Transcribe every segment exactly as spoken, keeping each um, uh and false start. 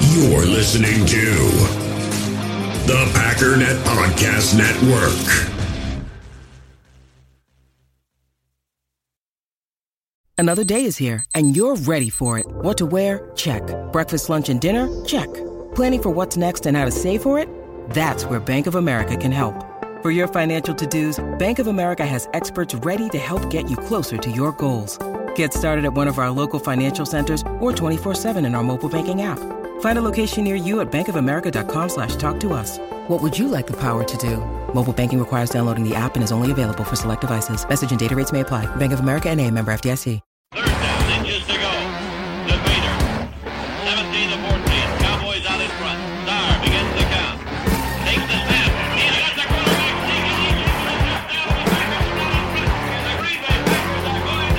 You're listening to the Packernet Podcast Network. Another day is here, and you're ready for it. What to wear? Check. Breakfast, lunch, and dinner? Check. Planning for what's next and how to save for it? That's where Bank of America can help. For your financial to-dos, Bank of America has experts ready to help get you closer to your goals. Get started at one of our local financial centers or twenty-four seven in our mobile banking app. Find a location near you at bankofamerica.com slash talk to us. What would you like the power to do? Mobile banking requires downloading the app and is only available for select devices. Message and data rates may apply. Bank of America N A, member F D I C. Third down, inches to go. To Vader. seventeen to fourteen. Cowboys out in front. Starr begins the count. Takes the snap. He's got the quarterback. The Green Bay Packers are going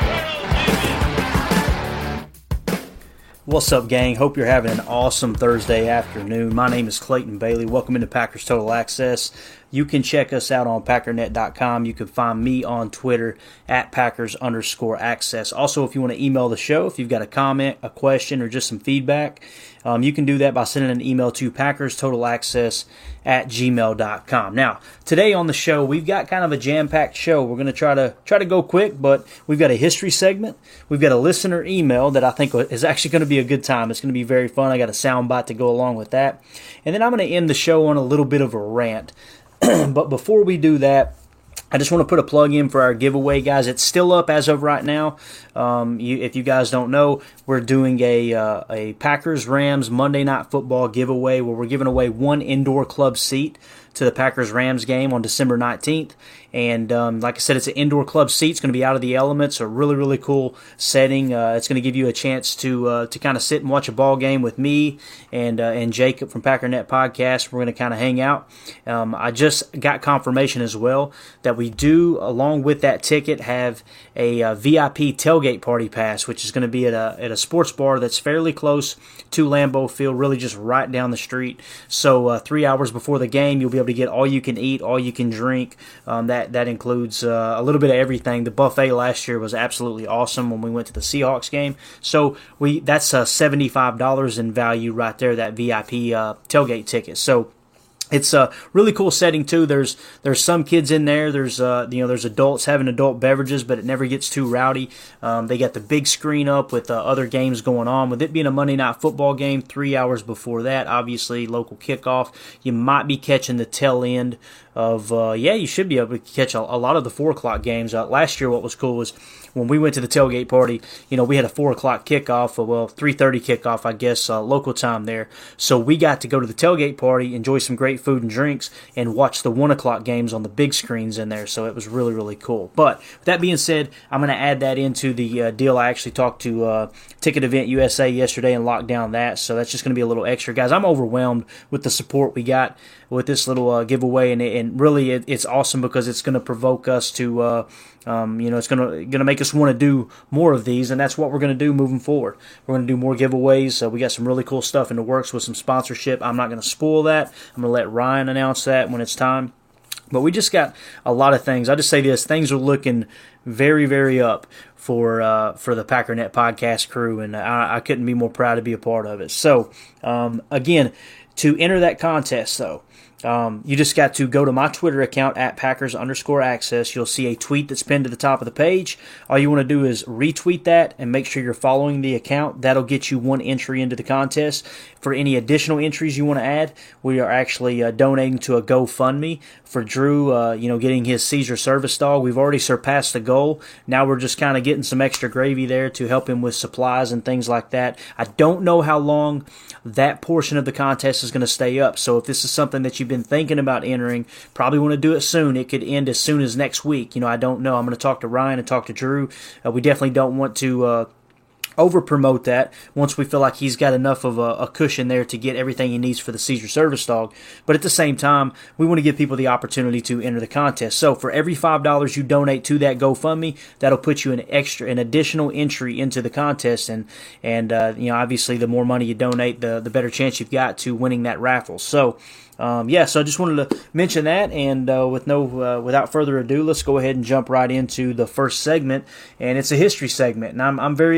to be World Champions. What's up, gang? Hope you're having an awesome Thursday afternoon. My name is Clayton Bailey. Welcome into Packers Total Access. You can check us out on Packernet dot com. You can find me on Twitter at Packers underscore access. Also, if you want to email the show, if you've got a comment, a question, or just some feedback, um, you can do that by sending an email to Packers Total Access at gmail dot com. Now, today on the show, we've got kind of a jam-packed show. We're going to try to try to go quick, but we've got a history segment. We've got a listener email that I think is actually going to be a good time. It's going to be very fun. I got a soundbite to go along with that. And then I'm going to end the show on a little bit of a rant. But before we do that, I just want to put a plug in for our giveaway, guys. It's still up as of right now. Um, you, if you guys don't know, we're doing a uh, a Packers-Rams Monday Night Football giveaway where we're giving away one indoor club seat to the Packers-Rams game on December nineteenth. And um, like I said, it's an indoor club seat. It's going to be out of the elements, a really, really cool setting. Uh, it's going to give you a chance to uh, to kind of sit and watch a ball game with me and uh, and Jacob from Packernet Podcast. We're going to kind of hang out. Um, I just got confirmation as well that we do, along with that ticket, have a, a V I P tailgate party pass, which is going to be at a at a sports bar that's fairly close to Lambeau Field, really just right down the street. So uh, three hours before the game, you'll be able to get all you can eat, all you can drink. Um, that That includes uh, a little bit of everything. The buffet last year was absolutely awesome when we went to the Seahawks game. So we that's uh, seventy-five dollars in value right there, that V I P uh, tailgate ticket. So it's a really cool setting too. There's there's some kids in there. There's uh you know there's adults having adult beverages, but it never gets too rowdy. Um, they got the big screen up with uh, other games going on. With it being a Monday Night Football game, three hours before that, obviously local kickoff. You might be catching the tail end of uh, yeah, you should be able to catch a, a lot of the four o'clock games. Uh, last year, what was cool was when we went to the tailgate party. You know, we had a four o'clock kickoff. Uh, well, three thirty kickoff, I guess, uh, local time there. So we got to go to the tailgate party, enjoy some great food and drinks, and watch the one o'clock games on the big screens in there. So it was really, really cool. But with that being said, I'm going to add that into the uh, deal. I actually talked to uh, Ticket Event U S A yesterday and locked down that. So that's just going to be a little extra. Guys, I'm overwhelmed with the support we got with this little uh, giveaway, and, and really it, it's awesome because it's going to provoke us to, uh, um, you know, it's going to going to make us want to do more of these, and that's what we're going to do moving forward. We're going to do more giveaways. Uh, we got some really cool stuff in the works with some sponsorship. I'm not going to spoil that. I'm going to let Ryan announce that when it's time. But we just got a lot of things. I'll just say this. Things are looking very, very up for uh, for the Packernet Podcast crew, and I, I couldn't be more proud to be a part of it. So, um, again, to enter that contest, though, Um, you just got to go to my Twitter account at Packers underscore access. You'll see a tweet that's pinned to the top of the page. All you want to do is retweet that and make sure you're following the account. That'll get you one entry into the contest. For any additional entries you want to add, we are actually uh, donating to a GoFundMe for Drew, uh, you know, getting his seizure service dog. We've already surpassed the goal. Now we're just kind of getting some extra gravy there to help him with supplies and things like that. I don't know how long that portion of the contest is going to stay up. So if this is something that you've been thinking about entering, probably want to do it soon. It could end as soon as next week. You know, I don't know. I'm going to talk to Ryan and talk to Drew. Uh, we definitely don't want to uh, over promote that once we feel like he's got enough of a, a cushion there to get everything he needs for the seizure service dog. But at the same time, we want to give people the opportunity to enter the contest. So for every five dollars you donate to that GoFundMe, that'll put you an extra, an additional entry into the contest. And, and uh, you know, obviously the more money you donate, the, the better chance you've got to winning that raffle. So, Um, yeah, so I just wanted to mention that, and uh, with no, uh, without further ado, let's go ahead and jump right into the first segment, and it's a history segment, and I'm I'm very excited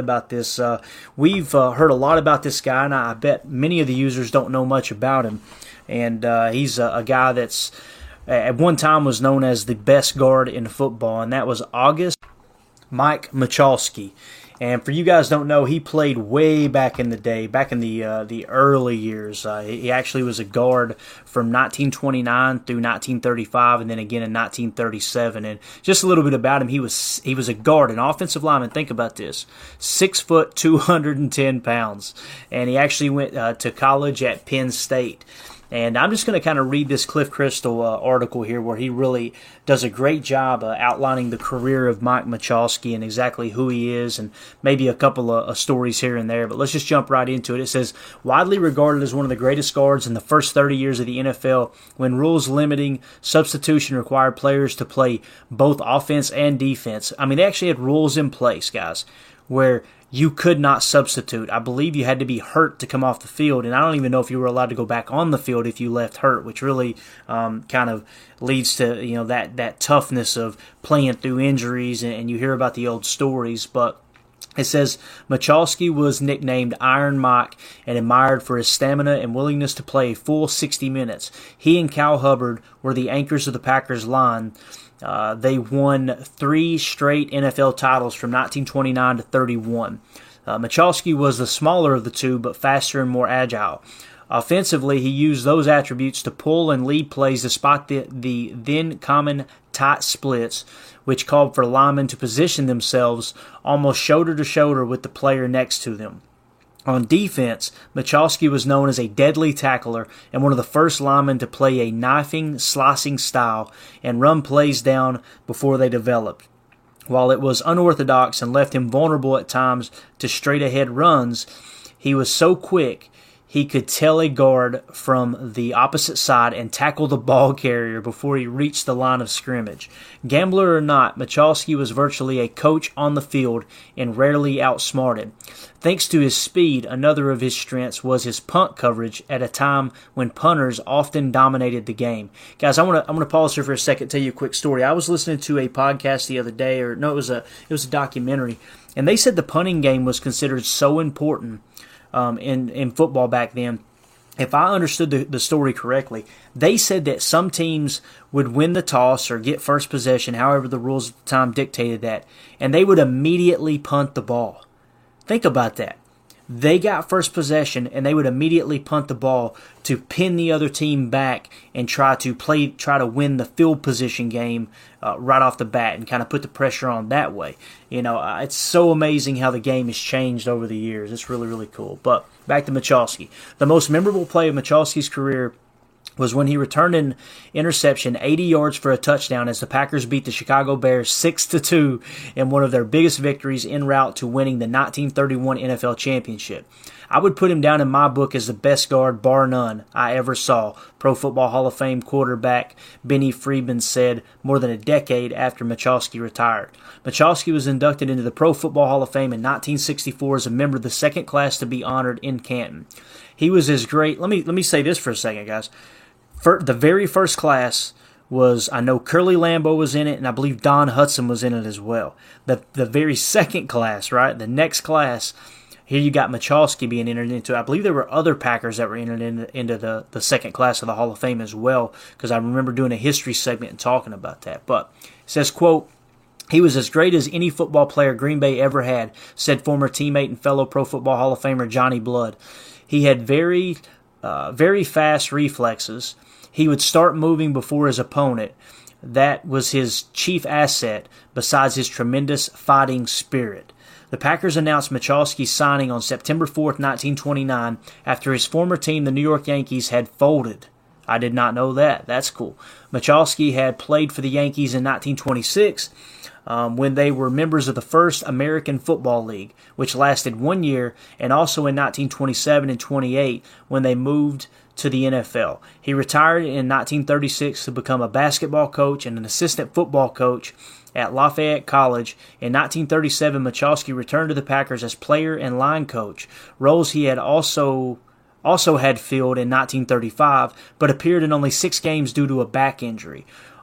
about this. Uh, we've uh, heard a lot about this guy, and I bet many of the users don't know much about him. And uh, he's a, a guy that's at one time was known as the best guard in football, and that was August Mike Michalski. And for you guys who don't know, he played way back in the day, back in the uh, the early years. Uh, he actually was a guard from nineteen twenty-nine through nineteen thirty-five, and then again in nineteen thirty-seven. And just a little bit about him: he was he was a guard, an offensive lineman. Think about this: six foot, two hundred ten pounds, and he actually went uh, to college at Penn State. And I'm just going to kind of read this Cliff Crystal uh, article here where he really does a great job uh, outlining the career of Mike Michalski and exactly who he is, and maybe a couple of uh, stories here and there. But let's just jump right into it. It says, widely regarded as one of the greatest guards in the first thirty years of the N F L, when rules limiting substitution required players to play both offense and defense. I mean, they actually had rules in place, guys, where you could not substitute. I believe you had to be hurt to come off the field, and I don't even know if you were allowed to go back on the field if you left hurt, which really um, kind of leads to, you know, that, that toughness of playing through injuries, and, and you hear about the old stories. But it says, Michalski was nicknamed Iron Mike and admired for his stamina and willingness to play a full sixty minutes. He and Cal Hubbard were the anchors of the Packers line. Uh, they won three straight N F L titles from nineteen twenty-nine to thirty-one. Uh, Michalski was the smaller of the two, but faster and more agile. Offensively, he used those attributes to pull and lead plays despite the, the then common tight splits, which called for linemen to position themselves almost shoulder to shoulder with the player next to them. On defense, Michalski was known as a deadly tackler and one of the first linemen to play a knifing, slicing style and run plays down before they developed. While it was unorthodox and left him vulnerable at times to straight-ahead runs, he was so quick he could tell a guard from the opposite side and tackle the ball carrier before he reached the line of scrimmage. Gambler or not, Michalski was virtually a coach on the field and rarely outsmarted. Thanks to his speed, another of his strengths was his punt coverage at a time when punters often dominated the game. Guys, I want to I want to pause here for a second, tell you a quick story. I was listening to a podcast the other day, or no, it was a it was a documentary, and they said the punting game was considered so important um, in in football back then. If I understood the, the story correctly, they said that some teams would win the toss or get first possession, however the rules at the time dictated that, and they would immediately punt the ball. Think about that. They got first possession, and they would immediately punt the ball to pin the other team back and try to play, try to win the field position game uh, right off the bat, and kind of put the pressure on that way. You know, uh, it's so amazing how the game has changed over the years. It's really, really cool. But back to Michalski. The most memorable play of Michalski's career was when he returned an interception eighty yards for a touchdown as the Packers beat the Chicago Bears six to two in one of their biggest victories en route to winning the nineteen thirty-one N F L Championship. I would put him down in my book as the best guard, bar none, I ever saw, Pro Football Hall of Fame quarterback Benny Friedman said more than a decade after Michalski retired. Michalski was inducted into the Pro Football Hall of Fame in nineteen sixty-four as a member of the second class to be honored in Canton. He was as great. Let me let me say this for a second, guys. For the very first class was, I know Curly Lambeau was in it, and I believe Don Hudson was in it as well. The the very second class, right, the next class, here you got Michalski being entered into. I believe there were other Packers that were entered in, into the, the second class of the Hall of Fame as well, because I remember doing a history segment and talking about that. But it says, quote, he was as great as any football player Green Bay ever had, said former teammate and fellow Pro Football Hall of Famer Johnny Blood. He had very, uh, very fast reflexes. He would start moving before his opponent. That was his chief asset, besides his tremendous fighting spirit. The Packers announced Michalski's signing on September fourth, nineteen twenty-nine, after his former team, the New York Yankees, had folded. I did not know that. That's cool. Michalski had played for the Yankees in nineteen twenty-six, um, when they were members of the First American Football League, which lasted one year, and also in nineteen twenty-seven and twenty-eight when they moved to the N F L. He retired in nineteen thirty-six to become a basketball coach and an assistant football coach at Lafayette College. In nineteen thirty-seven, Michalski returned to the Packers as player and line coach, roles he had also also had filled in nineteen thirty-five, but appeared in only six games due to a back injury.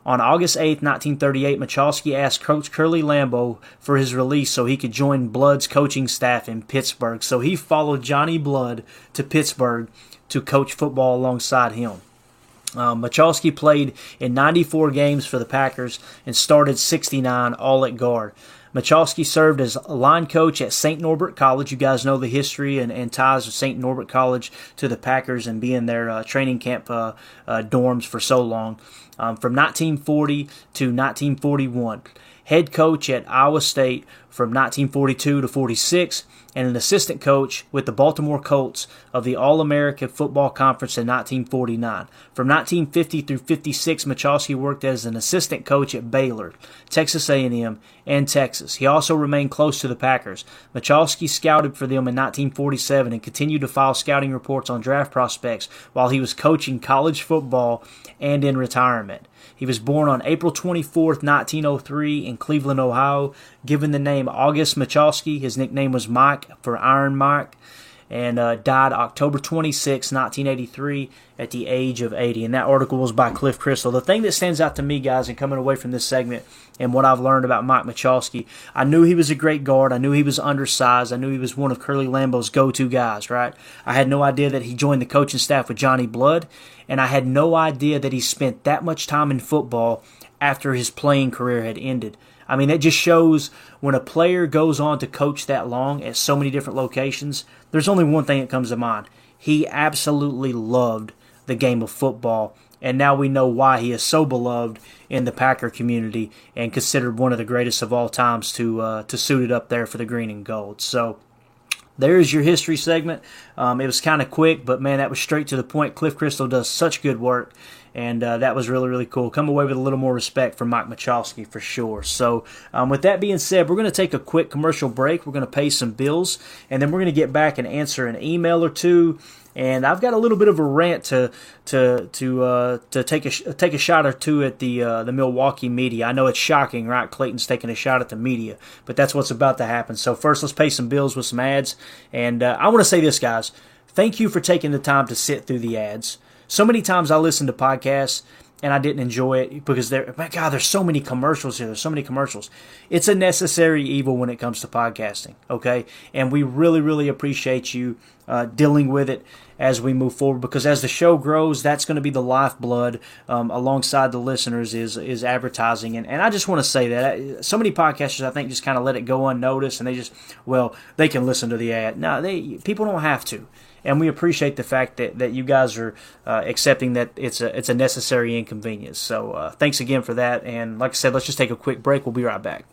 On August eighth, nineteen thirty-eight, Michalski asked Coach Curly Lambeau for his release so he could join Blood's coaching staff in Pittsburgh. So he followed Johnny Blood to Pittsburgh to coach football alongside him. Um, Michalski played in ninety-four games for the Packers and started sixty-nine, all at guard. Michalski served as a line coach at Saint Norbert College. You guys know the history and, and ties of Saint Norbert College to the Packers and being their uh, training camp uh, uh, dorms for so long. Um, from nineteen forty to nineteen forty-one. Head coach at Iowa State from nineteen forty-two to forty-six, and an assistant coach with the Baltimore Colts of the All-American Football Conference in nineteen forty-nine. From nineteen fifty through fifty-six, Michalski worked as an assistant coach at Baylor, Texas A and M, and Texas. He also remained close to the Packers. Michalski scouted for them in nineteen forty-seven and continued to file scouting reports on draft prospects while he was coaching college football and in retirement. He was born on April twenty-fourth, nineteen oh three in Cleveland, Ohio. Given the name August Michalski, his nickname was Mike for Iron Mike, and uh, died October twenty-sixth, nineteen eighty-three at the age of eighty. And that article was by Cliff Crystal. The thing that stands out to me, guys, and coming away from this segment and what I've learned about Mike Michalski, I knew he was a great guard. I knew he was undersized. I knew he was one of Curly Lambeau's go-to guys, right? I had no idea that he joined the coaching staff with Johnny Blood, and I had no idea that he spent that much time in football after his playing career had ended. I mean, that just shows when a player goes on to coach that long at so many different locations, there's only one thing that comes to mind. He absolutely loved the game of football, and now we know why he is so beloved in the Packer community and considered one of the greatest of all times to uh, to suit it up there for the green and gold. So there's your history segment. Um, it was kind of quick, but man, that was straight to the point. Cliff Crystal does such good work, and uh, that was really, really cool. Come away with a little more respect for Mike Michalski for sure. So um, with that being said, we're going to take a quick commercial break. We're going to pay some bills, and then we're going to get back and answer an email or two. And I've got a little bit of a rant to to to uh, to take a take a shot or two at the uh, the Milwaukee media. I know it's shocking, right? Clayton's taking a shot at the media, but that's what's about to happen. So first, let's pay some bills with some ads. And uh, I want to say this, guys. Thank you for taking the time to sit through the ads. So many times I listen to podcasts and I didn't enjoy it because there, my God, there's so many commercials here. There's so many commercials. It's a necessary evil when it comes to podcasting, okay? And we really, really appreciate you uh, dealing with it as we move forward, because as the show grows, that's going to be the lifeblood um, alongside the listeners is is advertising. And, and I just want to say that so many podcasters, I think, just kind of let it go unnoticed, and they just, well, they can listen to the ad. No, they people don't have to. And we appreciate the fact that, that you guys are uh, accepting that it's a it's a necessary inconvenience. So uh, thanks again for that. And like I said, let's just take a quick break. We'll be right back.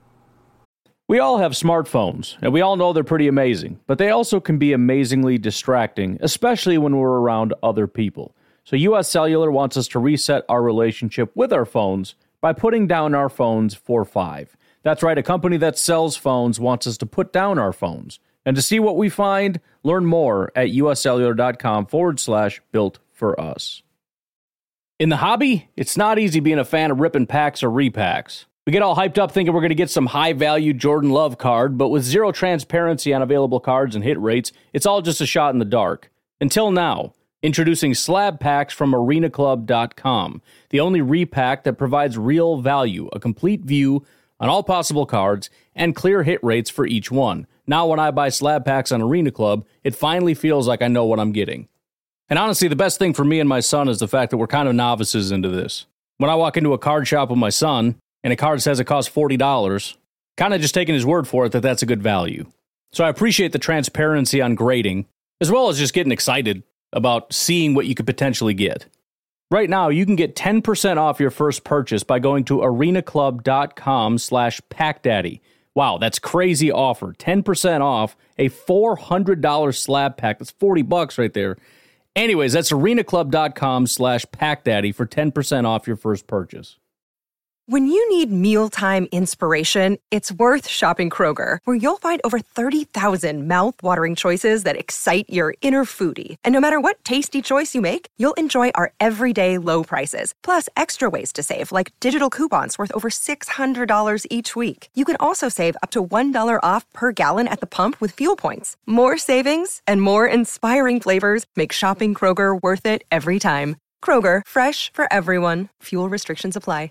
We all have smartphones, and we all know they're pretty amazing, but they also can be amazingly distracting, especially when we're around other people. So U S Cellular wants us to reset our relationship with our phones by putting down our phones for five. That's right, a company that sells phones wants us to put down our phones. And to see what we find, learn more at uscellular.com forward slash built for us. In the hobby, it's not easy being a fan of ripping packs or repacks. We get all hyped up thinking we're going to get some high-value Jordan Love card, but with zero transparency on available cards and hit rates, it's all just a shot in the dark. Until now, introducing Slab Packs from arena club dot com, the only repack that provides real value, a complete view on all possible cards, and clear hit rates for each one. Now when I buy Slab Packs on Arena Club, it finally feels like I know what I'm getting. And honestly, the best thing for me and my son is the fact that we're kind of novices into this. When I walk into a card shop with my son, and a card says it costs forty dollars, kind of just taking his word for it that that's a good value. So I appreciate the transparency on grading, as well as just getting excited about seeing what you could potentially get. Right now, you can get ten percent off your first purchase by going to arenaclub.com slash packdaddy. Wow, that's crazy offer. ten percent off a four hundred dollars slab pack. That's forty bucks right there. Anyways, that's arenaclub.com slash packdaddy for ten percent off your first purchase. When you need mealtime inspiration, it's worth shopping Kroger, where you'll find over thirty thousand mouth-watering choices that excite your inner foodie. And no matter what tasty choice you make, you'll enjoy our everyday low prices, plus extra ways to save, like digital coupons worth over six hundred dollars each week. You can also save up to one dollar off per gallon at the pump with fuel points. More savings and more inspiring flavors make shopping Kroger worth it every time. Kroger, fresh for everyone. Fuel restrictions apply.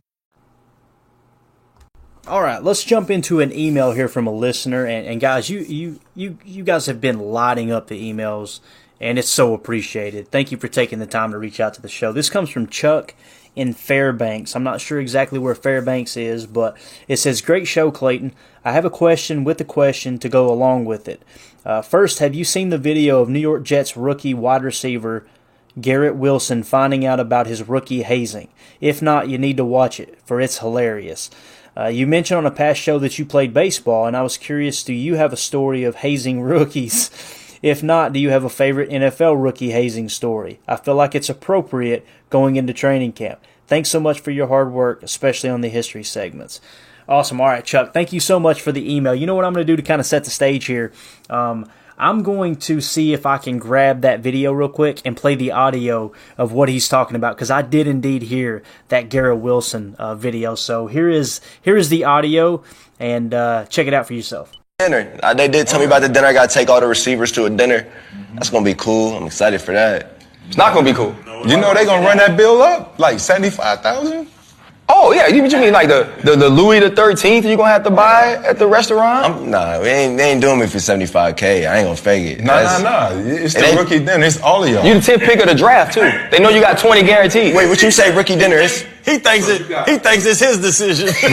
All right, let's jump into an email here from a listener. And, and guys, you, you you you guys have been lighting up the emails, and it's so appreciated. Thank you for taking the time to reach out to the show. This comes from Chuck in Fairbanks. I'm not sure exactly where Fairbanks is, but it says, "Great show, Clayton. I have a question with a question to go along with it. Uh, first, have you seen the video of New York Jets rookie wide receiver Garrett Wilson finding out about his rookie hazing? If not, you need to watch it, for it's hilarious. Uh, you mentioned on a past show that you played baseball, and I was curious, do you have a story of hazing rookies? If not, do you have a favorite N F L rookie hazing story? I feel like it's appropriate going into training camp. Thanks so much for your hard work, especially on the history segments." Awesome. All right, Chuck, thank you so much for the email. You know what I'm going to do to kind of set the stage here? Um, I'm going to see if I can grab that video real quick and play the audio of what he's talking about, because I did indeed hear that Garrett Wilson uh, video. So here is here is the audio, and uh, check it out for yourself. Dinner. Uh, they did tell me about the dinner. I got to take all the receivers to a dinner. That's going to be cool. I'm excited for that. It's not going to be cool. You know they going to run that bill up? Like seventy-five thousand? Oh, yeah. You, you mean like the, the, the Louis the thirteenth you're going to have to buy at the restaurant? I'm, nah, they ain't, they ain't doing me for seventy-five K. I ain't going to fake it. Nah, That's, nah, nah. It's the it rookie dinner. It's all of y'all. You the tenth pick of the draft, too. They know you got twenty guaranteed. Wait, what you say rookie dinner is? He thinks it. He thinks it's his decision. It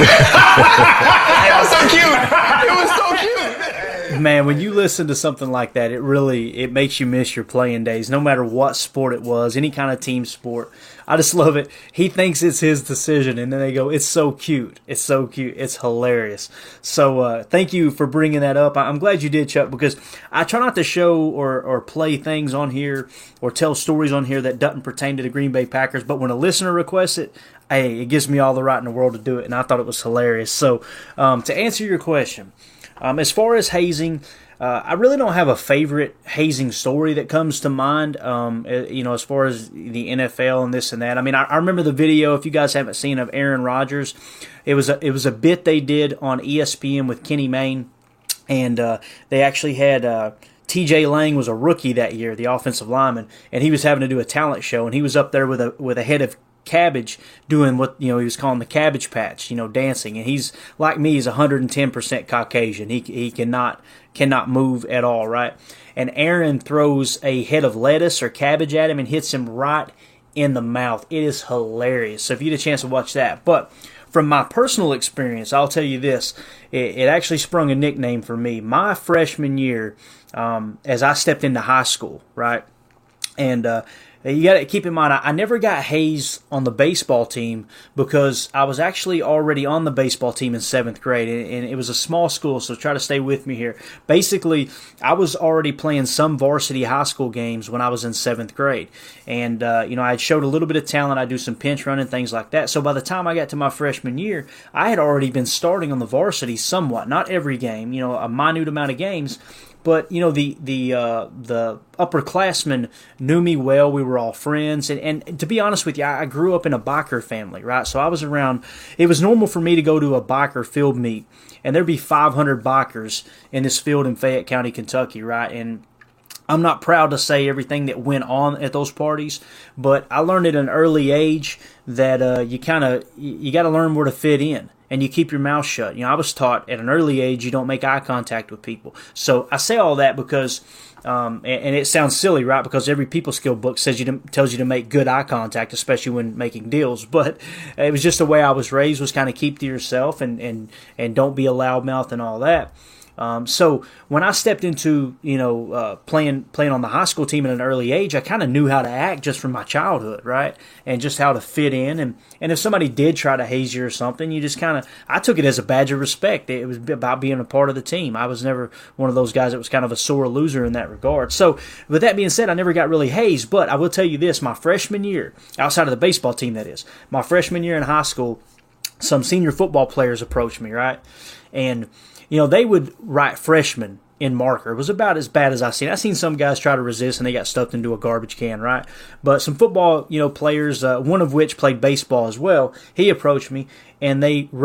was so cute. It was so cute. Man, when you listen to something like that, it really it makes you miss your playing days, no matter what sport it was, any kind of team sport. I just love it. He thinks it's his decision, and then they go, "It's so cute. It's so cute. It's hilarious." So uh, thank you for bringing that up. I'm glad you did, Chuck, because I try not to show or, or play things on here or tell stories on here that doesn't pertain to the Green Bay Packers, but when a listener requests it, hey, it gives me all the right in the world to do it, and I thought it was hilarious. So um, to answer your question, Um, as far as hazing, uh, I really don't have a favorite hazing story that comes to mind, um, uh, you know, as far as the N F L and this and that. I mean, I, I remember the video, if you guys haven't seen, of Aaron Rodgers. It was a, it was a bit they did on E S P N with Kenny Mayne, and uh, they actually had uh, T J Lang was a rookie that year, the offensive lineman, and he was having to do a talent show, and he was up there with a with a head of cabbage doing what, you know, he was calling the cabbage patch, you know, dancing. And he's like me, he's one hundred ten percent Caucasian. He he cannot cannot move at all, right? And Aaron throws a head of lettuce or cabbage at him and hits him right in the mouth. It is hilarious. So if you get a chance to watch that. But from my personal experience, I'll tell you this, it, it actually sprung a nickname for me. My freshman year, um, as I stepped into high school, right? And uh you got to keep in mind, I never got hazed on the baseball team because I was actually already on the baseball team in seventh grade, and it was a small school, so try to stay with me here. Basically, I was already playing some varsity high school games when I was in seventh grade, and uh, you know, I had showed a little bit of talent. I do some pinch running, things like that. So by the time I got to my freshman year, I had already been starting on the varsity somewhat, not every game, you know, a minute amount of games. But, you know, the the uh, the upperclassmen knew me well. We were all friends. And, and to be honest with you, I grew up in a biker family, right? So I was around, it was normal for me to go to a biker field meet, and there'd be five hundred bikers in this field in Fayette County, Kentucky, right? And I'm not proud to say everything that went on at those parties, but I learned at an early age that uh, you kind of, you got to learn where to fit in. And you keep your mouth shut. You know, I was taught at an early age you don't make eye contact with people. So I say all that because, um, and, and it sounds silly, right? Because every people skill book says you to, tells you to make good eye contact, especially when making deals. But it was just the way I was raised, was kind of keep to yourself and and and don't be a loudmouth and all that. Um, so when I stepped into, you know, uh, playing playing on the high school team at an early age, I kind of knew how to act just from my childhood, right? And just how to fit in. And, and if somebody did try to haze you or something, you just kind of, I took it as a badge of respect. It was about being a part of the team. I was never one of those guys that was kind of a sore loser in that regard. So with that being said, I never got really hazed. But I will tell you this, my freshman year, outside of the baseball team that is, my freshman year in high school, some senior football players approached me, right? And you know, they would write freshman in marker. It was about as bad as I've seen. I've seen some guys try to resist and they got stuffed into a garbage can, right? But some football, you know, players, uh, one of which played baseball as well, he approached me and they wrote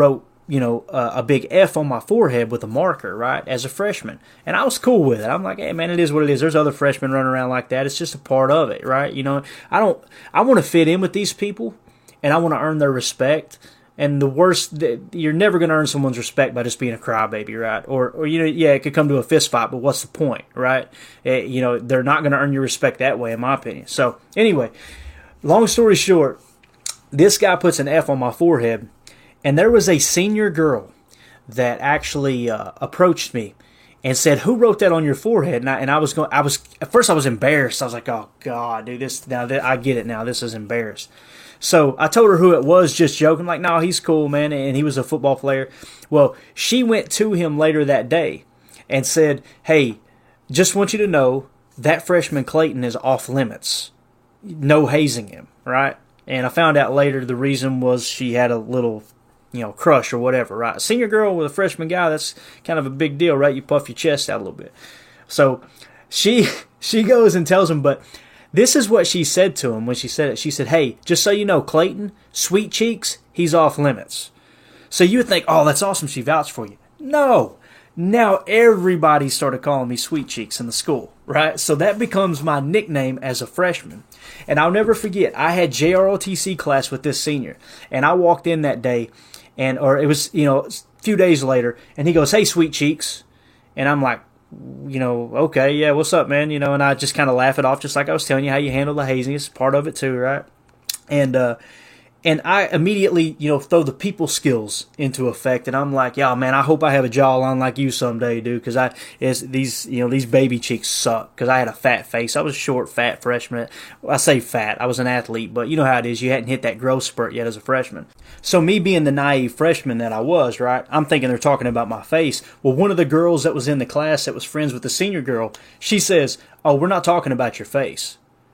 you know, uh, a big F on my forehead with a marker, right, as a freshman. And I was cool with it. I'm like, hey, man, it is what it is. There's other freshmen running around like that. It's just a part of it, right? You know, I don't, I want to fit in with these people, and I want to earn their respect. And the worst, you're never going to earn someone's respect by just being a crybaby, right? Or, or you know, yeah, it could come to a fist fight, but what's the point, right? It, you know, they're not going to earn your respect that way, in my opinion. So, anyway, long story short, this guy puts an F on my forehead, and there was a senior girl that actually uh, approached me and said, "Who wrote that on your forehead?" And I, and I was going, I was at first I was embarrassed. I was like, "Oh God, dude, this now that I get it now. This is embarrassed." So I told her who it was, just joking, like, "No, he's cool, man," and he was a football player. Well, she went to him later that day and said, "Hey, just want you to know that freshman Clayton is off limits. No hazing him," right? And I found out later the reason was she had a little, you know, crush or whatever, right? A senior girl with a freshman guy, that's kind of a big deal, right? You puff your chest out a little bit. So she she goes and tells him, but this is what she said to him when she said it. She said, "Hey, just so you know, Clayton, Sweet Cheeks, he's off limits." So you would think, oh, that's awesome, she vouched for you. No. Now everybody started calling me Sweet Cheeks in the school, right? So that becomes my nickname as a freshman. And I'll never forget, I had J R O T C class with this senior. And I walked in that day, and or it was, you know, a few days later, and he goes, "Hey, Sweet Cheeks." And I'm like, you know, okay, yeah, what's up, man? You know, and I just kind of laugh it off, just like I was telling you how you handle the hazing. It's part of it too, right? And uh, and I immediately, you know, throw the people skills into effect, and I'm like, yeah, man, I hope I have a jawline like you someday, dude, because I is these, you know, these baby cheeks suck, because I had a fat face. I was a short, fat freshman. I say fat. I was an athlete, but you know how it is. You hadn't hit that growth spurt yet as a freshman. So me being the naive freshman that I was, right, I'm thinking they're talking about my face. Well, one of the girls that was in the class that was friends with the senior girl, she says, "Oh, we're not talking about your face."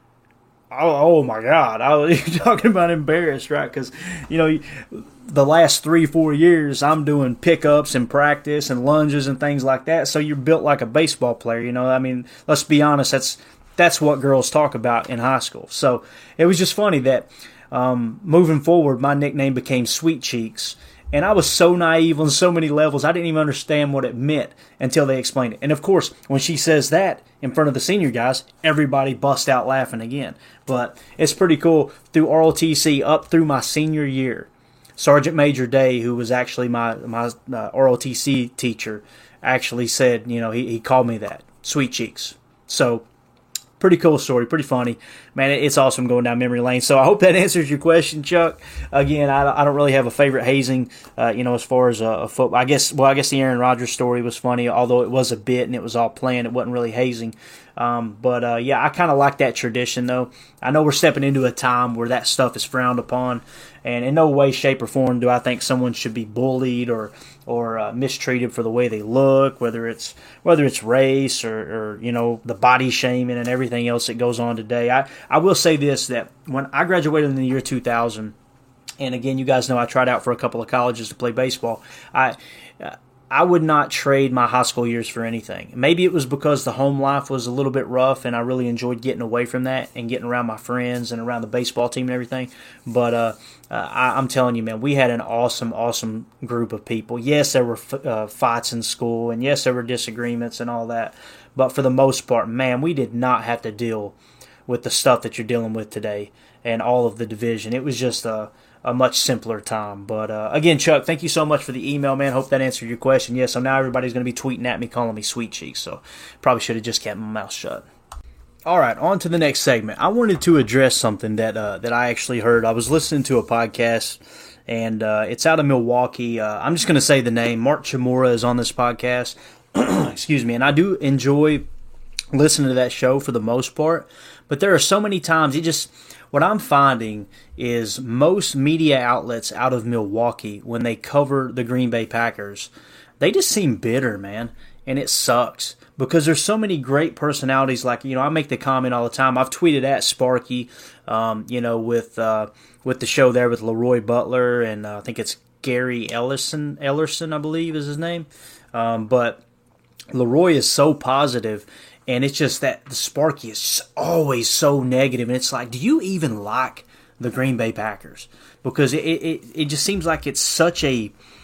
Oh, oh my God. I was talking about embarrassed, right? Because, you know, the last three, four years, I'm doing pickups and practice and lunges and things like that. So you're built like a baseball player, you know. I mean, let's be honest, that's that's what girls talk about in high school. So it was just funny that um, moving forward, my nickname became Sweet Cheeks. And I was so naive on so many levels, I didn't even understand what it meant until they explained it. And of course, when she says that in front of the senior guys, everybody busts out laughing again. But it's pretty cool. Through R O T C up through my senior year, Sergeant Major Day, who was actually my, my uh, R O T C teacher, actually said, you know, he, he called me that, Sweet Cheeks. So pretty cool story, pretty funny. Man, it's awesome going down memory lane. So I hope that answers your question, Chuck. Again, I, I don't really have a favorite hazing, uh, you know, as far as a, a football. I guess, well, I guess the Aaron Rodgers story was funny, although it was a bit and it was all planned. It wasn't really hazing. Um, but, uh, yeah, I kind of like that tradition, though. I know we're stepping into a time where that stuff is frowned upon, and in no way, shape, or form do I think someone should be bullied or or uh, mistreated for the way they look, whether it's whether it's race or, or, you know, the body shaming and everything else that goes on today. I, I will say this, that when I graduated in the year two thousand, and again, you guys know I tried out for a couple of colleges to play baseball, I uh, I would not trade my high school years for anything. Maybe it was because the home life was a little bit rough and I really enjoyed getting away from that and getting around my friends and around the baseball team and everything. But uh, uh, I, I'm telling you, man, we had an awesome, awesome group of people. Yes, there were f- uh, fights in school, and yes, there were disagreements and all that. But for the most part, man, we did not have to deal with the stuff that you're dealing with today and all of the division. It was just a... a much simpler time. But uh, again, Chuck, thank you so much for the email, man. Hope that answered your question. Yeah, so now everybody's going to be tweeting at me, calling me Sweet Cheeks, so probably should have just kept my mouth shut. All right, on to the next segment. I wanted to address something that uh, that I actually heard. I was listening to a podcast, and uh, it's out of Milwaukee. Uh, I'm just going to say the name. Mark Chmura is on this podcast. Excuse me. And I do enjoy listening to that show for the most part, but there are so many times it just... What I'm finding is most media outlets out of Milwaukee, when they cover the Green Bay Packers, they just seem bitter, man, and it sucks because there's so many great personalities. Like, you know, I make the comment all the time. I've tweeted at Sparky, um, you know, with uh, with the show there with Leroy Butler, and uh, I think it's Gary Ellerson, Ellerson, I believe is his name. Um, but Leroy is so positive. And it's just that the Sparky is always so negative. And it's like, do you even like the Green Bay Packers? Because it, it, it just seems like it's such a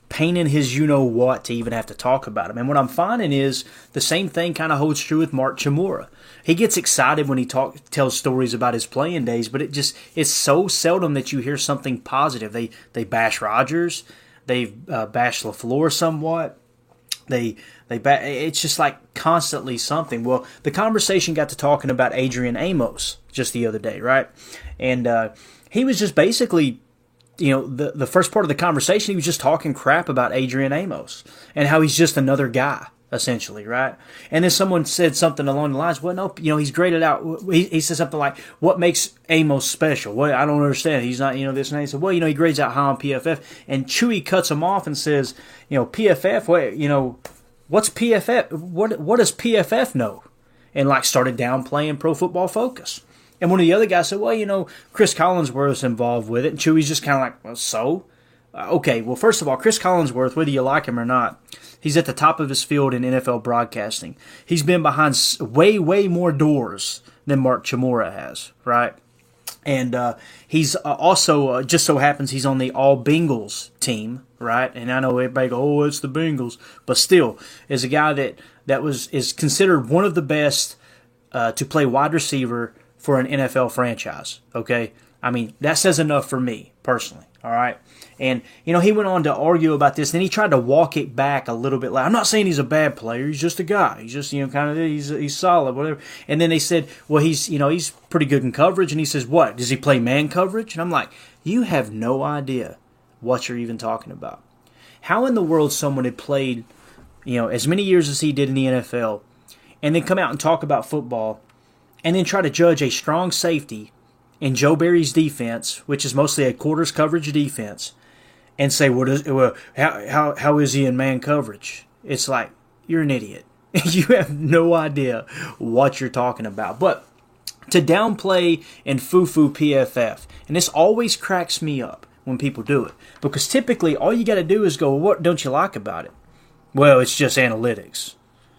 pain in his you-know-what to even have to talk about him. And what I'm finding is the same thing kind of holds true with Mark Chmura. He gets excited when he talk, tells stories about his playing days, but it just it's so seldom that you hear something positive. They they bash Rodgers, they uh, bash LaFleur somewhat. They they ba- it's just like constantly something. Well, the conversation got to talking about Adrian Amos just the other day, right? And uh, he was just basically, you know, the, the first part of the conversation, he was just talking crap about Adrian Amos and how he's just another guy, essentially, right? And then someone said something along the lines, well, no, you know, he's graded out. He, he said something like, what makes Amos special? Well, I don't understand. He's not, you know, this and that. He said, well, you know, he grades out high on P F F. And Chewy cuts him off and says, you know, P F F, what, you know, what's P F F? What, what does P F F know? And, like, started downplaying Pro Football Focus. And one of the other guys said, well, you know, Chris Collinsworth's involved with it. And Chewy's just kind of like, well, so? Uh, okay, well, first of all, Chris Collinsworth, whether you like him or not, he's at the top of his field in N F L broadcasting. He's been behind way, way more doors than Mark Chmura has, right? And uh, he's uh, also, uh, just so happens, he's on the All Bengals team, right? And I know everybody go, oh, it's the Bengals. But still, is a guy that, that was is considered one of the best uh, to play wide receiver for an N F L franchise, okay? I mean, that says enough for me, personally, all right? And, you know, he went on to argue about this, then he tried to walk it back a little bit. Like, I'm not saying he's a bad player, he's just a guy. He's just, you know, kind of, he's he's solid, whatever. And then they said, well, he's, you know, he's pretty good in coverage. And he says, what, does he play man coverage? And I'm like, you have no idea what you're even talking about. How in the world someone had played, you know, as many years as he did in the N F L, and then come out and talk about football, and then try to judge a strong safety in Joe Barry's defense, which is mostly a quarters coverage defense, and say, what is, well, how, how, how is he in man coverage? It's like, you're an idiot. You have no idea what you're talking about. But to downplay and foo-foo P F F, and this always cracks me up when people do it, because typically all you got to do is go, well, what don't you like about it? Well, it's just analytics.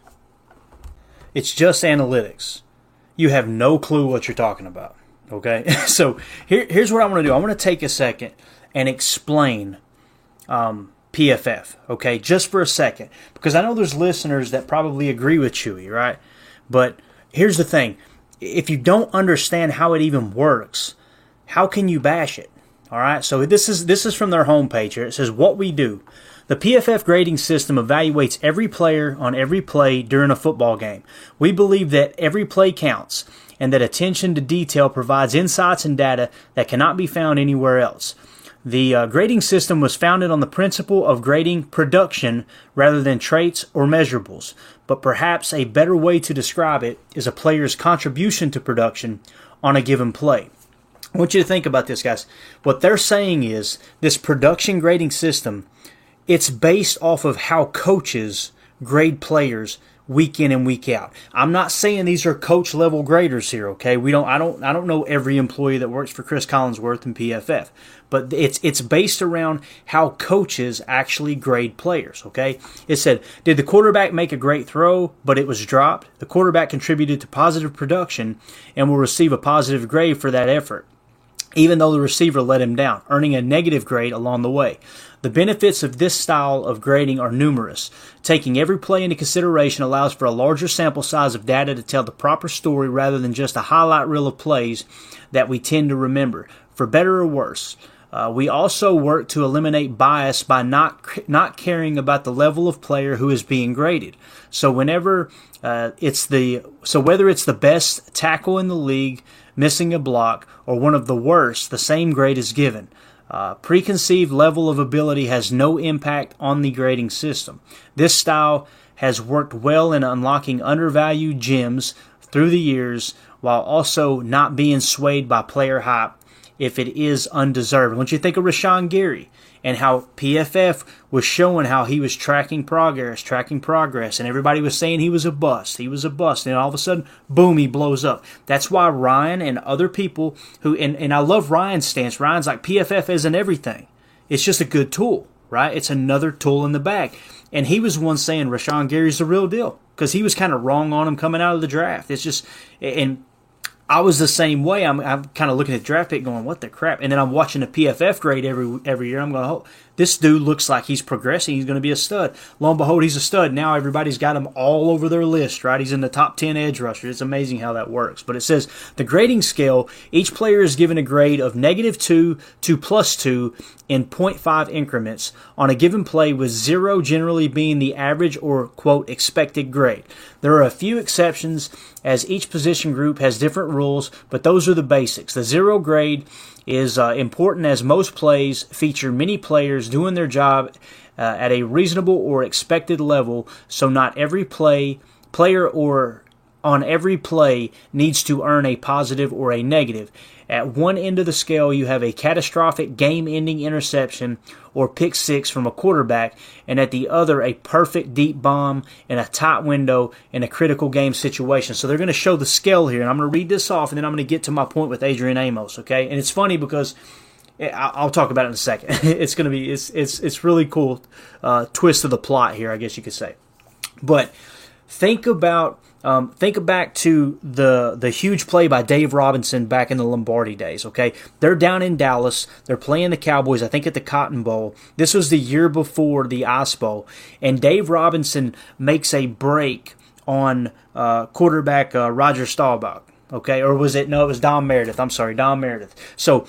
It's just analytics. You have no clue what you're talking about, okay? So here, here's what I want to do. I want to take a second and explain um, P F F, okay, just for a second, because I know there's listeners that probably agree with Chewy, right? But here's the thing. If you don't understand how it even works, how can you bash it, all right? So this is this is from their homepage here. It says, what we do. The P F F grading system evaluates every player on every play during a football game. We believe that every play counts and that attention to detail provides insights and data that cannot be found anywhere else. The uh, grading system was founded on the principle of grading production rather than traits or measurables, but perhaps a better way to describe it is a player's contribution to production on a given play. I want you to think about this, guys. What they're saying is this production grading system, it's based off of how coaches grade players week in and week out. I'm not saying these are coach level graders here, okay? We don't I don't I don't know every employee that works for Chris Collinsworth and P F F, but it's it's based around how coaches actually grade players, okay? It said, did the quarterback make a great throw but it was dropped? The quarterback contributed to positive production and will receive a positive grade for that effort, even though the receiver let him down, earning a negative grade along the way. The benefits of this style of grading are numerous. Taking every play into consideration allows for a larger sample size of data to tell the proper story rather than just a highlight reel of plays that we tend to remember, for better or worse. Uh, we also work to eliminate bias by not not caring about the level of player who is being graded. So whenever uh, it's the so whether it's the best tackle in the league missing a block or one of the worst, the same grade is given. Uh, preconceived level of ability has no impact on the grading system. This style has worked well in unlocking undervalued gems through the years while also not being swayed by player hype if it is undeserved. Once you think of Rashawn Gary and how P F F was showing how he was tracking progress, tracking progress, and everybody was saying he was a bust, he was a bust, and all of a sudden, boom, he blows up. That's why Ryan and other people who, and, and I love Ryan's stance. Ryan's like, P F F isn't everything. It's just a good tool, right? It's another tool in the bag. And he was one saying Rashawn Gary's the real deal because he was kind of wrong on him coming out of the draft. It's just, and I was the same way. I'm, I'm kind of looking at draft pick going, what the crap? And then I'm watching the P F F grade every every year. I'm going, oh, this dude looks like he's progressing. He's going to be a stud. Lo and behold, he's a stud. Now everybody's got him all over their list, right? He's in the top ten edge rushers. It's amazing how that works. But it says the grading scale, each player is given a grade of negative two to plus two in zero point five increments on a given play, with zero generally being the average or, quote, expected grade. There are a few exceptions, as each position group has different rules, but those are the basics. The zero grade is uh, important as most plays feature many players doing their job uh, at a reasonable or expected level, so not every play player or on every play needs to earn a positive or a negative. At one end of the scale, you have a catastrophic game-ending interception or pick six from a quarterback, and at the other, a perfect deep bomb in a tight window in a critical game situation. So they're going to show the scale here, and I'm going to read this off, and then I'm going to get to my point with Adrian Amos, okay? And it's funny because I'll talk about it in a second. It's going to be it's it's it's really cool uh, twist of the plot here, I guess you could say. But think about. Um, think back to the the huge play by Dave Robinson back in the Lombardi days, okay? They're down in Dallas. They're playing the Cowboys, I think, at the Cotton Bowl. This was the year before the Ice Bowl. And Dave Robinson makes a break on uh, quarterback uh, Roger Staubach, okay? Or was it? No, it was Don Meredith. I'm sorry, Don Meredith. So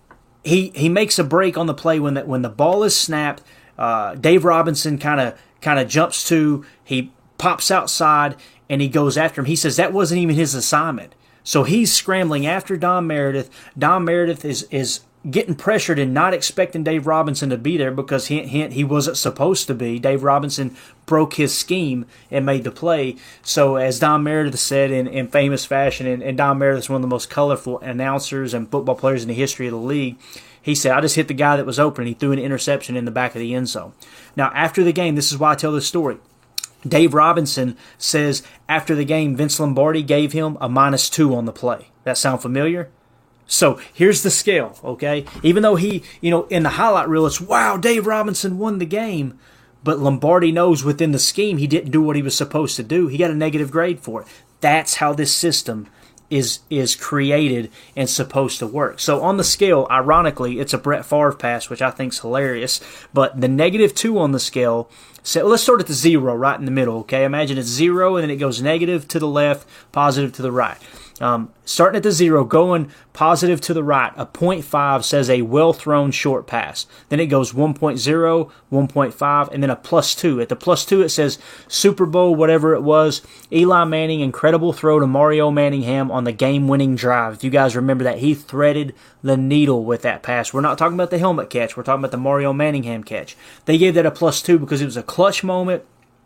he he makes a break on the play when the, when the ball is snapped. Uh, Dave Robinson kind of kind of jumps to, he pops outside, and he goes after him. He says that wasn't even his assignment. So he's scrambling after Don Meredith. Don Meredith is is getting pressured and not expecting Dave Robinson to be there because, hint, hint, he wasn't supposed to be. Dave Robinson broke his scheme and made the play. So as Don Meredith said in, in famous fashion, and, and Don Meredith is one of the most colorful announcers and football players in the history of the league, he said, I just hit the guy that was open. He threw an interception in the back of the end zone. Now, after the game, this is why I tell this story. Dave Robinson says after the game, Vince Lombardi gave him a minus two on the play. That sound familiar? So here's the scale, okay? Even though he, you know, in the highlight reel, it's, wow, Dave Robinson won the game. But Lombardi knows within the scheme he didn't do what he was supposed to do. He got a negative grade for it. That's how this system is is created and supposed to work. So on the scale, ironically, it's a Brett Favre pass, which I think is hilarious. But the negative two on the scale, so well, let's start at the zero right in the middle, okay? Imagine it's zero, and then it goes negative to the left, positive to the right. Um, starting at the zero, going positive to the right, a point five says a well-thrown short pass. Then it goes one point zero, one point five, and then a plus two. At the plus two, it says Super Bowl, whatever it was, Eli Manning, incredible throw to Mario Manningham on the game-winning drive. If you guys remember that, he threaded the needle with that pass. We're not talking about the helmet catch. We're talking about the Mario Manningham catch. They gave that a plus two because it was a clutch moment.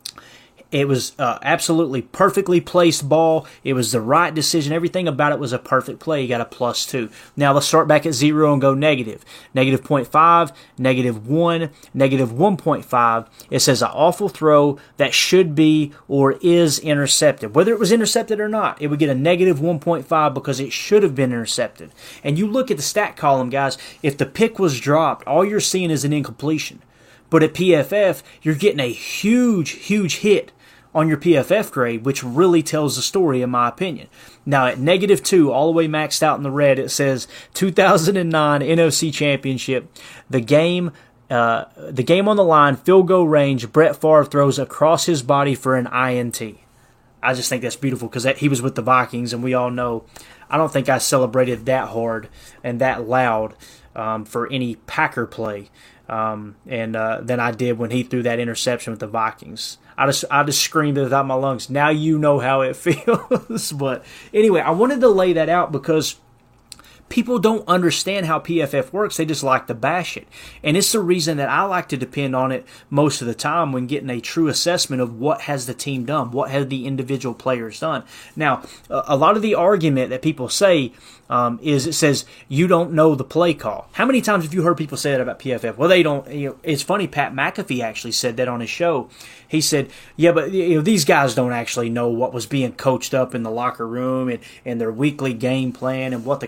It was uh, absolutely perfectly placed ball. It was the right decision. Everything about it was a perfect play. You got a plus two. Now let's start back at zero and go negative. Negative zero point five, negative one, negative one point five. It says an awful throw that should be or is intercepted. Whether it was intercepted or not, it would get a negative one point five because it should have been intercepted. And you look at the stat column, guys, if the pick was dropped, all you're seeing is an incompletion. But at P F F, you're getting a huge, huge hit on your P F F grade, which really tells the story, in my opinion. Now, at negative two, all the way maxed out in the red, it says two thousand nine N F C Championship. The game, uh, the game on the line, field goal range. Brett Favre throws across his body for an I N T. I just think that's beautiful because that, he was with the Vikings, and we all know. I don't think I celebrated that hard and that loud um, for any Packer play. Um, and uh, than I did when he threw that interception with the Vikings. I just I just screamed it out my lungs. Now you know how it feels. But anyway, I wanted to lay that out because people don't understand how P F F works. They just like to bash it. And it's the reason that I like to depend on it most of the time when getting a true assessment of what has the team done, what have the individual players done. Now, a lot of the argument that people say um, is it says you don't know the play call. How many times have you heard people say that about P F F? Well, they don't. You know, it's funny, Pat McAfee actually said that on his show. He said, yeah, but you know, these guys don't actually know what was being coached up in the locker room and, and their weekly game plan and what the coaches actually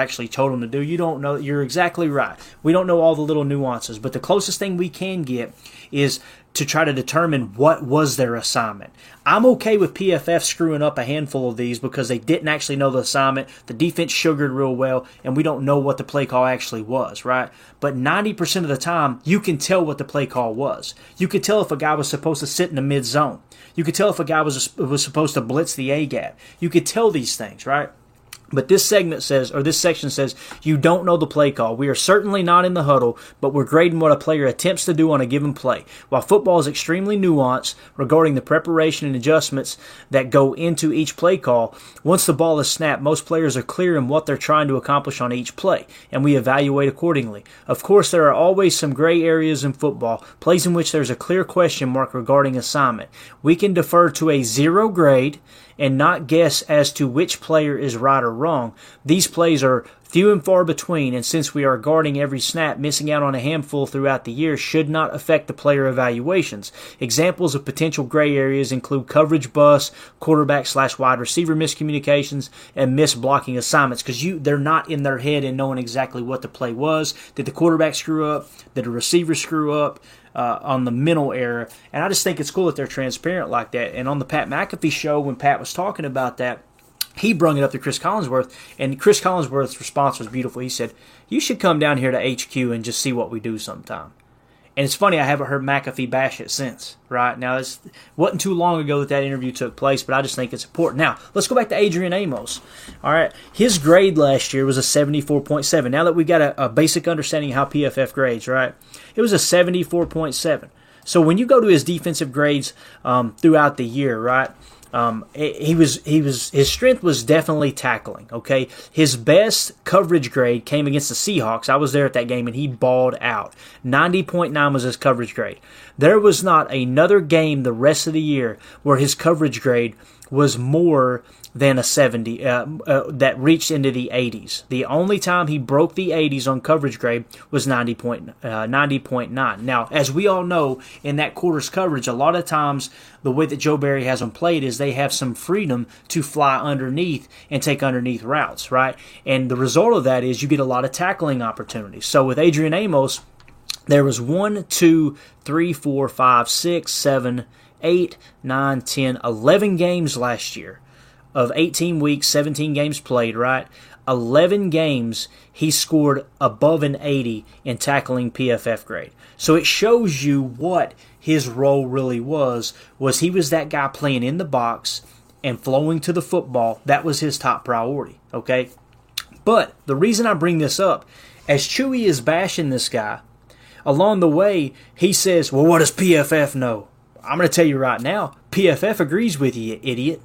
actually told him to do. You don't know. You're exactly right. We don't know all the little nuances, but the closest thing we can get is to try to determine what was their assignment. I'm okay with P F F screwing up a handful of these because they didn't actually know the assignment. The defense sugared real well, and we don't know what the play call actually was, right? But ninety percent of the time, you can tell what the play call was. You could tell if a guy was supposed to sit in the mid zone. You could tell if a guy was was supposed to blitz the A gap. You could tell these things, right? But this segment says, or this section says, you don't know the play call. We are certainly not in the huddle, but we're grading what a player attempts to do on a given play. While football is extremely nuanced regarding the preparation and adjustments that go into each play call, once the ball is snapped, most players are clear in what they're trying to accomplish on each play, and we evaluate accordingly. Of course, there are always some gray areas in football, plays in which there's a clear question mark regarding assignment. We can defer to a zero grade and not guess as to which player is right or wrong. These plays are few and far between, and since we are guarding every snap, missing out on a handful throughout the year should not affect the player evaluations. Examples of potential gray areas include coverage busts, quarterback slash wide receiver miscommunications, and missed blocking assignments, because you they're not in their head and knowing exactly what the play was. Did the quarterback screw up? Did the receiver screw up? Uh, on the mental error, and I just think it's cool that they're transparent like that. And on the Pat McAfee show, when Pat was talking about that, he brung it up to Chris Collinsworth, and Chris Collinsworth's response was beautiful. He said, you should come down here to H Q and just see what we do sometime. And it's funny, I haven't heard McAfee bash it since, right? Now, it wasn't too long ago that that interview took place, but I just think it's important. Now, let's go back to Adrian Amos. All right, his grade last year was a seventy-four point seven. Now that we've got a, a basic understanding of how P F F grades, right, it was a seventy-four point seven. So when you go to his defensive grades um, throughout the year, right, Um, he was he was his strength was definitely tackling. Okay, his best coverage grade came against the Seahawks. I was there at that game, and he balled out. ninety point nine was his coverage grade. There was not another game the rest of the year where his coverage grade was more than a seventy uh, uh, that reached into the eighties. The only time he broke the eighties on coverage grade was ninety point nine. Now, as we all know, in that quarter's coverage, a lot of times the way that Joe Barry has them played is they have some freedom to fly underneath and take underneath routes, right? And the result of that is you get a lot of tackling opportunities. So with Adrian Amos, there was one, two, three, four, five, six, seven, eight, nine, ten, eleven games last year. Of eighteen weeks, seventeen games played, right? eleven games he scored above an eighty in tackling P F F grade. So it shows you what his role really was, was he was that guy playing in the box and flowing to the football. That was his top priority, okay? But the reason I bring this up, as Chewy is bashing this guy, along the way, he says, well, what does P F F know? I'm going to tell you right now, P F F agrees with you, you idiot.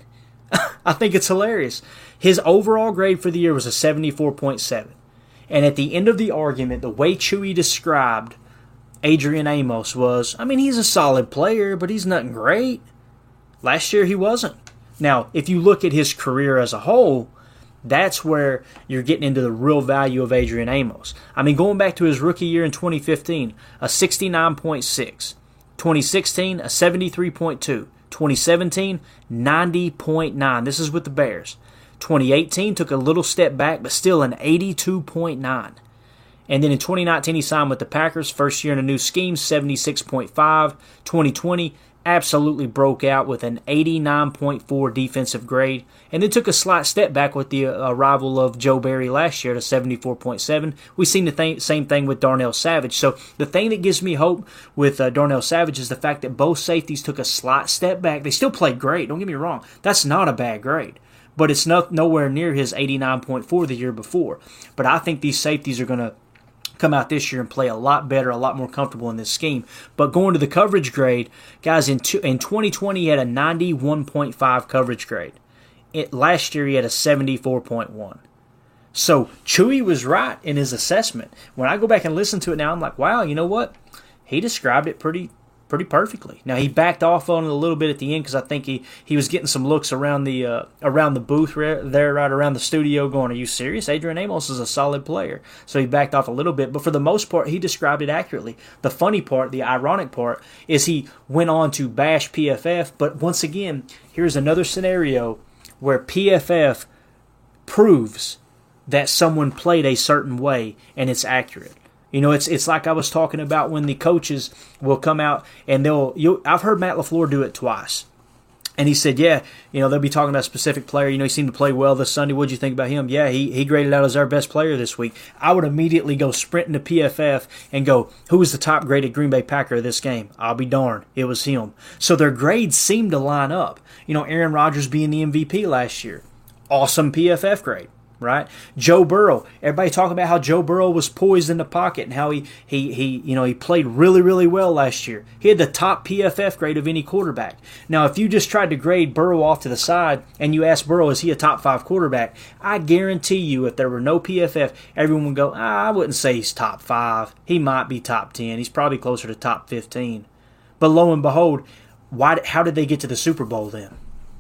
I think it's hilarious. His overall grade for the year was a seventy-four point seven. And at the end of the argument, the way Chewy described Adrian Amos was, I mean, he's a solid player, but he's nothing great. Last year he wasn't. Now, if you look at his career as a whole, that's where you're getting into the real value of Adrian Amos. I mean, going back to his rookie year in twenty fifteen, a sixty-nine point six. twenty sixteen, a seventy-three point two. twenty seventeen, ninety point nine. This is with the Bears. twenty eighteen took a little step back, but still an eighty-two point nine. And then in twenty nineteen, he signed with the Packers. First year in a new scheme, seventy-six point five. twenty twenty, absolutely broke out with an eighty-nine point four defensive grade. And then took a slight step back with the arrival of Joe Barry last year to seventy-four point seven. We've seen the th- same thing with Darnell Savage. So the thing that gives me hope with uh, Darnell Savage is the fact that both safeties took a slight step back. They still played great, don't get me wrong. That's not a bad grade. But it's not, nowhere near his eighty-nine point four the year before. But I think these safeties are going to come out this year and play a lot better, a lot more comfortable in this scheme. But going to the coverage grade, guys, in, two, in twenty twenty, he had a ninety-one point five coverage grade. It, last year, he had a seventy-four point one. So Chewy was right in his assessment. When I go back and listen to it now, I'm like, wow, you know what? He described it pretty pretty perfectly. Now, he backed off on it a little bit at the end because I think he, he was getting some looks around the uh, around the booth there, right around the studio going, are you serious? Adrian Amos is a solid player. So he backed off a little bit. But for the most part, he described it accurately. The funny part, the ironic part, is he went on to bash P F F. But once again, here's another scenario where P F F proves that someone played a certain way and it's accurate. You know, it's it's like I was talking about when the coaches will come out and they'll. You, I've heard Matt LaFleur do it twice, and he said, "Yeah, you know, they'll be talking about a specific player. You know, he seemed to play well this Sunday. What'd you think about him? Yeah, he he graded out as our best player this week." I would immediately go sprinting to P F F and go, "Who was the top graded Green Bay Packer of this game?" I'll be darned, it was him. So their grades seem to line up. You know, Aaron Rodgers being the M V P last year, awesome P F F grade. Right, Joe Burrow. Everybody talking about how Joe Burrow was poised in the pocket and how he he he you know he played really really well last year. He had the top P F F grade of any quarterback. Now, if you just tried to grade Burrow off to the side and you asked Burrow, is he a top five quarterback? I guarantee you, if there were no P F F, everyone would go, ah, I wouldn't say he's top five. He might be top ten. He's probably closer to top fifteen. But lo and behold, why? How did they get to the Super Bowl then?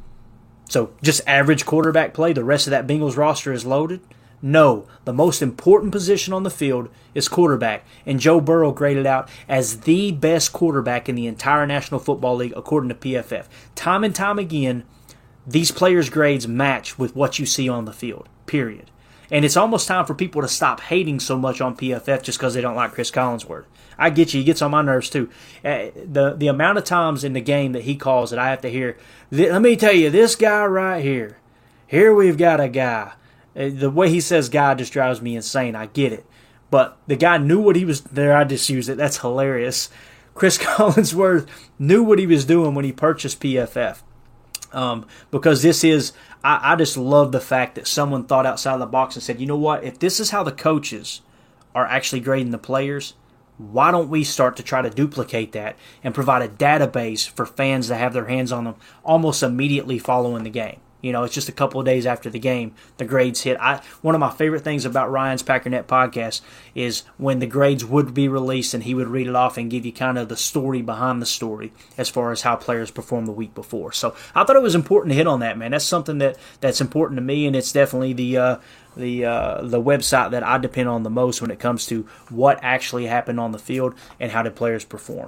So just average quarterback play, the rest of that Bengals roster is loaded? No. The most important position on the field is quarterback. And Joe Burrow graded out as the best quarterback in the entire National Football League according to P F F. Time and time again, these players' grades match with what you see on the field, period. And it's almost time for people to stop hating so much on P F F just because they don't like Chris Collinsworth. I get you. He gets on my nerves too. Uh, the the amount of times in the game that he calls that I have to hear, let me tell you, this guy right here, here we've got a guy. Uh, the way he says guy just drives me insane. I get it. But the guy knew what he was there. I just used it. That's hilarious. Chris Collinsworth knew what he was doing when he purchased P F F. Um, because this is, I, I just love the fact that someone thought outside the box and said, you know what, if this is how the coaches are actually grading the players, why don't we start to try to duplicate that and provide a database for fans to have their hands on them almost immediately following the game? You know, it's just a couple of days after the game, the grades hit. I One of my favorite things about Ryan's Packernet podcast is when the grades would be released and he would read it off and give you kind of the story behind the story as far as how players performed the week before. So I thought it was important to hit on that, man. That's something that, that's important to me, and it's definitely the uh, the uh, the website that I depend on the most when it comes to what actually happened on the field and how did players perform.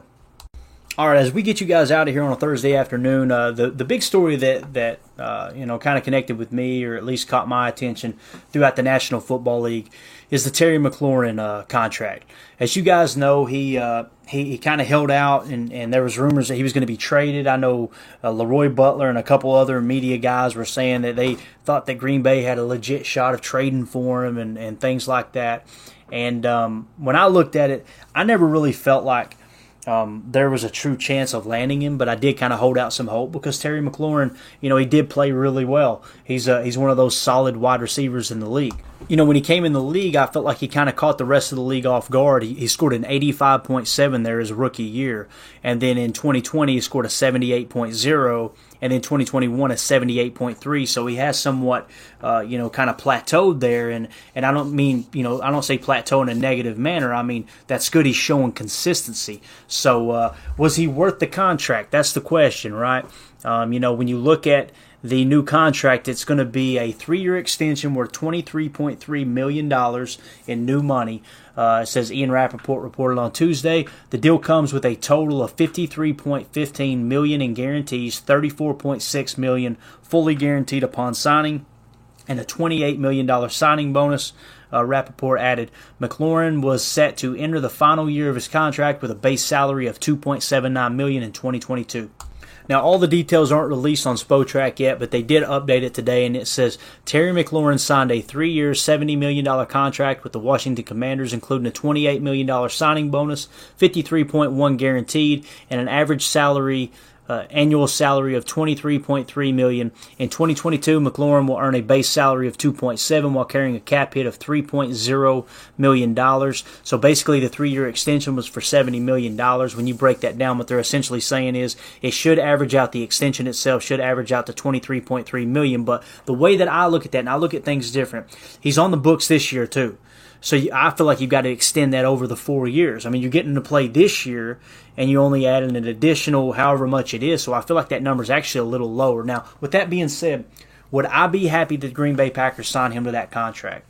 All right, as we get you guys out of here on a Thursday afternoon, uh, the the big story that that uh, you know kind of connected with me, or at least caught my attention throughout the National Football League, is the Terry McLaurin uh, contract. As you guys know, he uh, he, he kind of held out, and, and there was rumors that he was going to be traded. I know uh, Leroy Butler and a couple other media guys were saying that they thought that Green Bay had a legit shot of trading for him and, and things like that. And um, when I looked at it, I never really felt like Um, there was a true chance of landing him, but I did kind of hold out some hope because Terry McLaurin, you know, he did play really well. He's a, he's one of those solid wide receivers in the league. You know, when he came in the league, I felt like he kind of caught the rest of the league off guard. He, he scored an eighty-five point seven there his rookie year, and then in twenty twenty he scored a seventy-eight point oh, and in twenty twenty-one a seventy-eight point three. So he has somewhat, uh, you know, kind of plateaued there, and and I don't mean, you know, I don't say plateau in a negative manner. I mean that's good. He's showing consistency. So uh, was he worth the contract? That's the question, right? Um, you know, when you look at the new contract, it's going to be a three-year extension worth twenty-three point three million dollars in new money. Uh, it says Ian Rappaport reported on Tuesday. The deal comes with a total of fifty-three point one five million dollars in guarantees, thirty-four point six million dollars fully guaranteed upon signing, and a twenty-eight million dollars signing bonus. Uh, Rappaport added, McLaurin was set to enter the final year of his contract with a base salary of two point seven nine million dollars in twenty twenty-two. Now, all the details aren't released on Spotrac yet, but they did update it today, and it says Terry McLaurin signed a three-year, seventy million dollars contract with the Washington Commanders, including a twenty-eight million dollars signing bonus, fifty-three point one guaranteed, and an average salary Uh, annual salary of twenty-three point three million dollars. In twenty twenty-two, McLaurin will earn a base salary of two point seven while carrying a cap hit of three point oh million dollars. So basically the three-year extension was for seventy million dollars. When you break that down, what they're essentially saying is it should average out, the extension itself should average out to twenty-three point three million dollars. But the way that I look at that, and I look at things different, he's on the books this year too. So I feel like you've got to extend that over the four years. I mean, you're getting to play this year, and you only add an additional however much it is. So I feel like that number is actually a little lower. Now, with that being said, would I be happy that the Green Bay Packers signed him to that contract?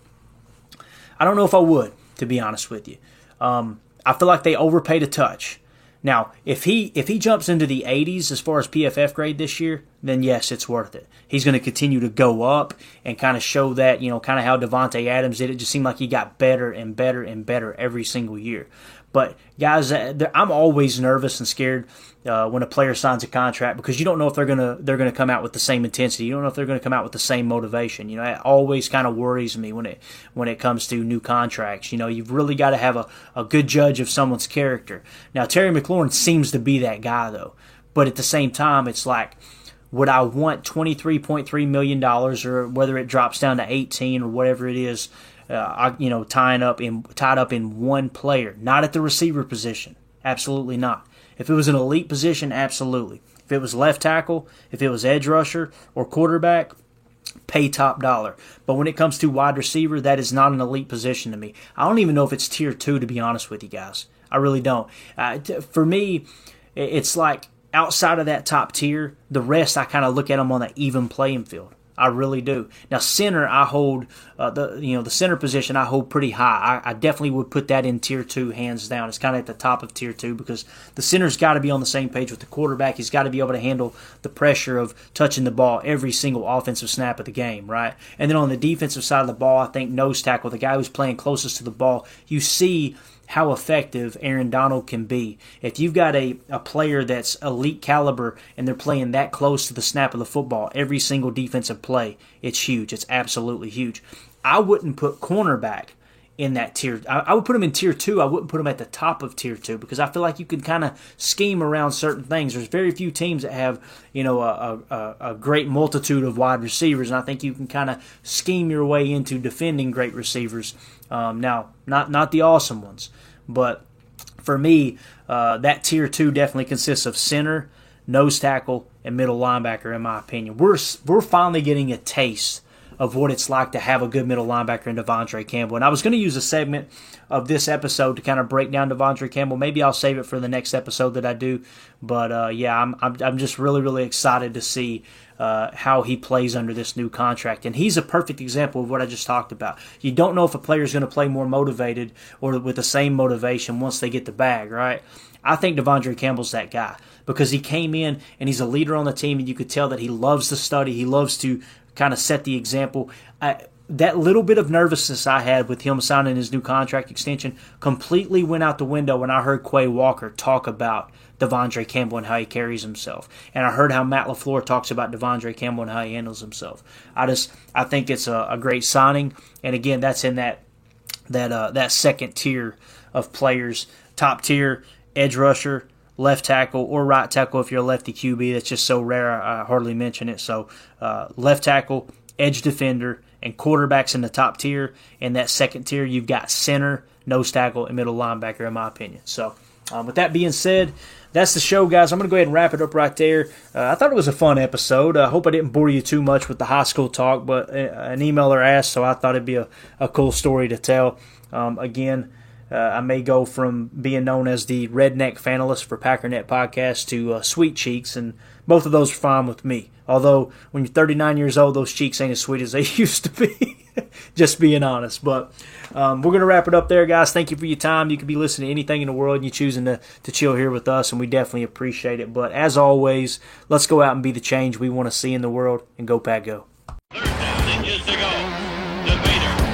I don't know if I would, to be honest with you. Um, I feel like they overpaid a touch. Now, if he if he jumps into the eighties as far as P F F grade this year, then yes, it's worth it. He's going to continue to go up and kind of show that, you know, kind of how Devontae Adams did. It just seemed like he got better and better and better every single year. But, guys, I'm always nervous and scared uh, when a player signs a contract because you don't know if they're going to they're going to come out with the same intensity. You don't know if they're going to come out with the same motivation. You know, it always kind of worries me when it when it comes to new contracts. You know, you've really got to have a, a good judge of someone's character. Now, Terry McLaurin seems to be that guy, though. But at the same time, it's like, would I want twenty-three point three million dollars, or whether it drops down to eighteen or whatever it is, uh, you know, tying up in tied up in one player, not at the receiver position? Absolutely not. If it was an elite position, absolutely. If it was left tackle, if it was edge rusher or quarterback, pay top dollar. But when it comes to wide receiver, that is not an elite position to me. I don't even know if it's tier two, to be honest with you guys. I really don't. Uh, t- for me, it's like, outside of that top tier, the rest I kind of look at them on an even playing field. I really do. Now, center, I hold uh, the you know the center position I hold pretty high. I, I definitely would put that in tier two, hands down. It's kind of at the top of tier two because the center's got to be on the same page with the quarterback. He's got to be able to handle the pressure of touching the ball every single offensive snap of the game, right? And then on the defensive side of the ball, I think nose tackle, the guy who's playing closest to the ball, you see how effective Aaron Donald can be. If you've got a, a player that's elite caliber and they're playing that close to the snap of the football, every single defensive play, it's huge. It's absolutely huge. I wouldn't put cornerback in that tier. I, I would put him in tier two. I wouldn't put him at the top of tier two because I feel like you can kind of scheme around certain things. There's very few teams that have, you know, a, a, a great multitude of wide receivers, and I think you can kind of scheme your way into defending great receivers. Um, now, not not the awesome ones, but for me, uh, that tier two definitely consists of center, nose tackle, and middle linebacker, in my opinion. We're we're finally getting a taste of what it's like to have a good middle linebacker in Devontae Campbell. And I was going to use a segment of this episode to kind of break down Devontae Campbell. Maybe I'll save it for the next episode that I do. But, uh, yeah, I'm, I'm I'm just really, really excited to see uh, how he plays under this new contract. And he's a perfect example of what I just talked about. You don't know if a player is going to play more motivated or with the same motivation once they get the bag, right? I think Devontae Campbell's that guy because he came in and he's a leader on the team, and you could tell that he loves to study. He loves to kind of set the example. I, that little bit of nervousness I had with him signing his new contract extension completely went out the window when I heard Quay Walker talk about Devontae Campbell and how he carries himself. And I heard how Matt LaFleur talks about Devontae Campbell and how he handles himself. I just I think it's a, a great signing. And again, that's in that that uh, that second tier of players. Top tier, edge rusher, left tackle, or right tackle if you're a lefty Q B. That's just so rare I hardly mention it. So uh, left tackle, edge defender, and quarterbacks in the top tier. In that second tier, you've got center, nose tackle, and middle linebacker, in my opinion. So um, with that being said, that's the show, guys. I'm going to go ahead and wrap it up right there. Uh, I thought it was a fun episode. I hope I didn't bore you too much with the high school talk, but an emailer asked, so I thought it'd be a, a cool story to tell. Um, again, Uh, I may go from being known as the redneck fanalist for Packernet Podcast to uh, Sweet Cheeks, and both of those are fine with me. Although, when you're thirty-nine years old, those cheeks ain't as sweet as they used to be. Just being honest. But um, we're going to wrap it up there, guys. Thank you for your time. You could be listening to anything in the world, and you're choosing to, to chill here with us, and we definitely appreciate it. But as always, let's go out and be the change we want to see in the world, and go Pack Go. Third down, inches to go. The Vader.